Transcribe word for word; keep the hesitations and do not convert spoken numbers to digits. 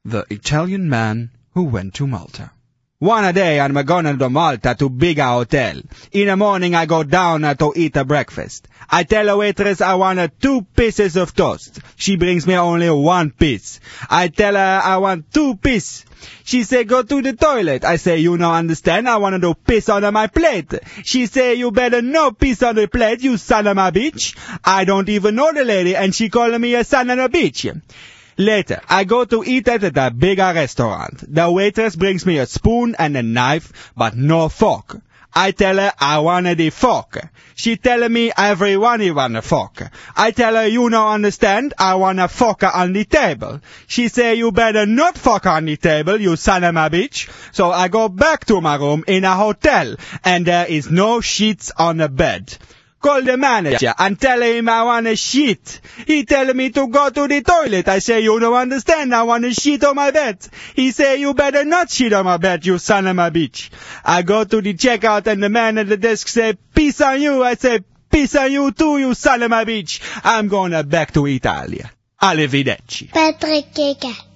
The Italian Man Who Went to Malta. One a day I'm going to Malta to big hotel. In the morning I go down uh, to eat a breakfast. I tell a waitress I want uh, two pieces of toast. She brings me only one piece. I tell her I want two pieces. She say go to the toilet. I say you no understand, I want to do piss on my plate. She say you better no piss on the plate, you son of a bitch. I don't even know the lady and she calling me a son of a bitch. Later, I go to eat at a bigger restaurant. The waitress brings me a spoon and a knife, but no fork. I tell her I want the fork. She tell me everyone want a fork. I tell her you no understand, I want a fork on the table. She say you better not fork on the table, you son of a bitch. So I go back to my room in a hotel, and there is no sheets on the bed. Call the manager and tell him I want a shit. He tell me to go to the toilet. I say, you don't understand, I want a shit on my bed. He say, you better not shit on my bed, you son of a bitch. I go to the checkout and the man at the desk say, peace on you. I say, peace on you too, you son of a bitch. I'm going back to Italia. Arrivederci. Patrick Keke.